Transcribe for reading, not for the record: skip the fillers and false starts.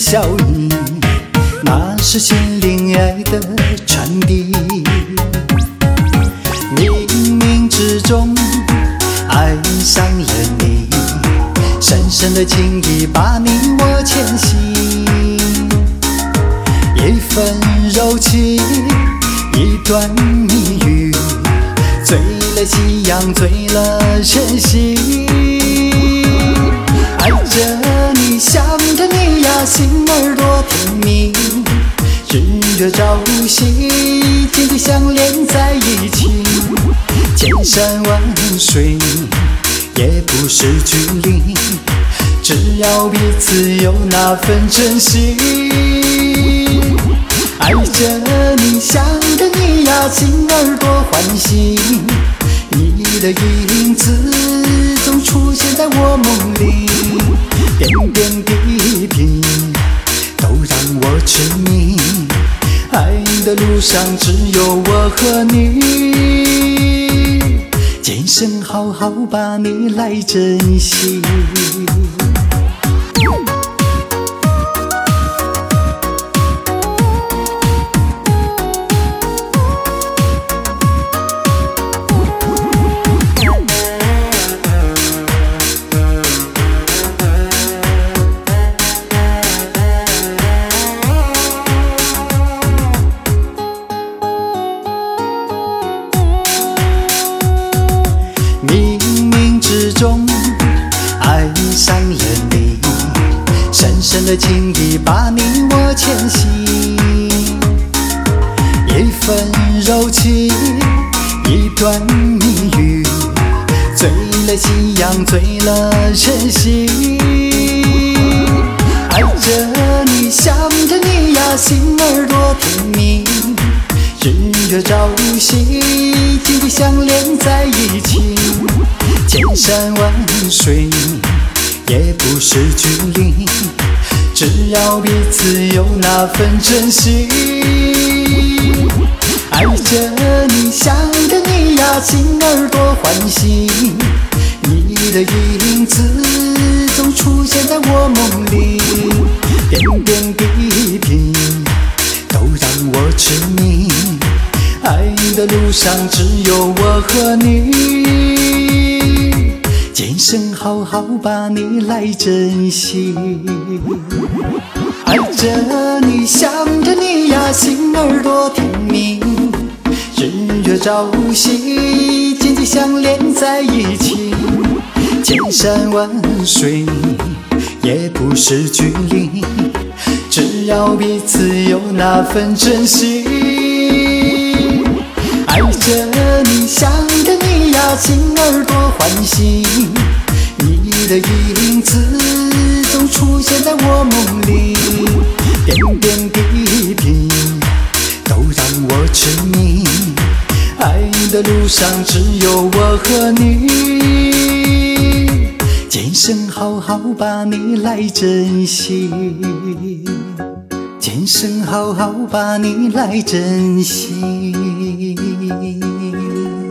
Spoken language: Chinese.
笑意，那是心灵爱的传递。冥冥之中爱上了你，深深的情谊把你我牵系，一份柔情，一段蜜语，醉了夕阳，醉了晨曦。爱着你，想着你呀，心儿多甜蜜。日月朝夕，紧紧相连在一起。千山万水也不是距离，只要彼此有那份真心。爱着你，想着你呀，心儿多欢喜。你的影子总出现在我梦里，点点滴滴都让我痴迷。爱的路上只有我和你，今生好好把你来珍惜。中爱上了你，深深的情谊把你我牵系，一份柔情，一段蜜语，醉了夕阳，醉了晨曦。爱着你，想着你呀，心儿多甜蜜。日月朝夕，紧紧相连在一起。千山万水也不是距离，只要彼此有那份真心。爱着你，想着你呀，心儿多欢喜。你的影子总出现在我梦里，点点滴滴都让我痴迷。爱的路上只有我和你，今生好好把你来珍惜。爱着你，想着你呀，心儿多甜蜜。日月朝夕，紧紧相连在一起。千山万水也不是距离，只要彼此有那份真心。爱着你，想着你呀，心儿多欢喜。你的影子总出现在我梦里，点点滴滴都让我痴迷。爱的路上只有我和你，今生好好把你来珍惜，今生好好把你来珍惜。